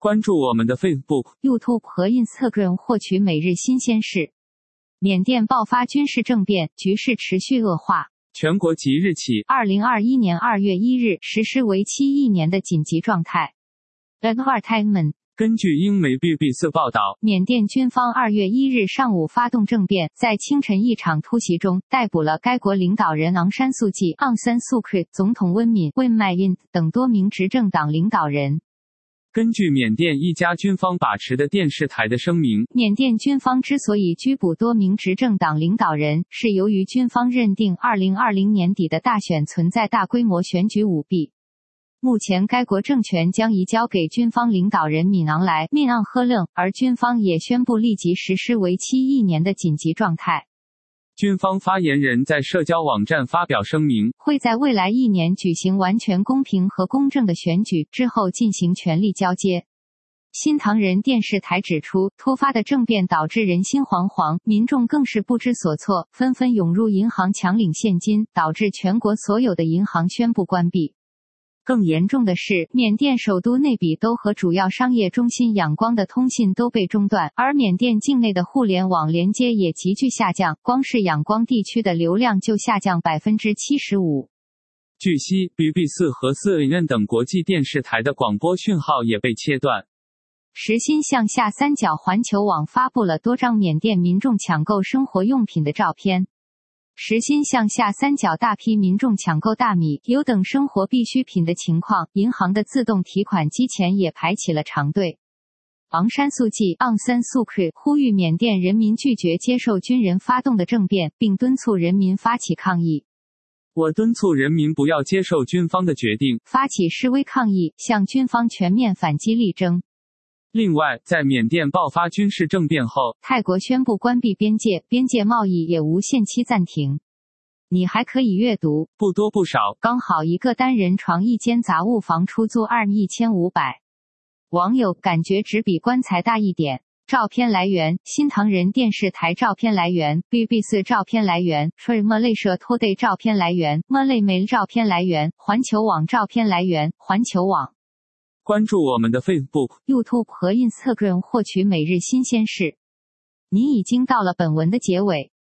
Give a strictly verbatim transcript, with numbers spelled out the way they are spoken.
关注我们的 Facebook、YouTube 和 Instagram 获取每日新鲜事。缅甸爆发军事政变，局势持续恶化。 全国即日起， 二零二一年二月一日实施为期一年的紧急状态。Advertisement。 根据英媒 B B C 报道， 缅甸军方二月一日上午发动政变，在清晨一场突袭中逮捕了该国领导人昂山素季、昂森素奎、总统温敏、温麦因等多名执政党领导人。 根据缅甸一家军方把持的电视台的声明， 缅甸军方之所以拘捕多名执政党领导人，是由于军方认定二零二零年底的大选存在大规模选举舞弊。目前该国政权将移交给军方领导人敏昂莱敏昂赫楞，而军方也宣布立即实施为期一年的紧急状态。 军方发言人在社交网站发表声明， 会在未来一年举行完全公平和公正的选举，之后进行权力交接。新唐人电视台指出，突发的政变导致人心惶惶，民众更是不知所措，纷纷涌入银行抢领现金，导致全国所有的银行宣布关闭。更严重的是，缅甸首都内比都和主要商业中心仰光的通信都被中断，而缅甸境内的互联网连接也急剧下降，光是仰光地区的流量就下降 百分之七十五。 据悉 B B C 和 C N N 等国际电视台的广播讯号也被切断。 时薪向下三角环球网发布了多张缅甸民众抢购生活用品的照片。时薪向下三角大批民众抢购大米、油等生活必需品的情况，银行的自动提款机前也排起了长队。昂山素季、昂森素奎呼吁缅甸人民拒绝接受军人发动的政变，并敦促人民发起抗议。 我敦促人民不要接受军方的决定， 发起示威抗议，向军方全面反击力争。 另外，在缅甸爆发军事政变后， 泰国宣布关闭边界，边界贸易也无限期暂停。你还可以阅读， 不多不少， 刚好一个单人床一间杂物房出租二一千五百。网友感觉只比棺材大一点。照片来源：新唐人电视台。照片来源 ：B B C。照片来源 ：Free Malaysia Today。照片来源 ：Malay Mail。照片来源：环球网。照片来源：环球网。 关注我们的 Facebook、YouTube 和 Instagram 获取每日新鲜事。你已经到了本文的结尾，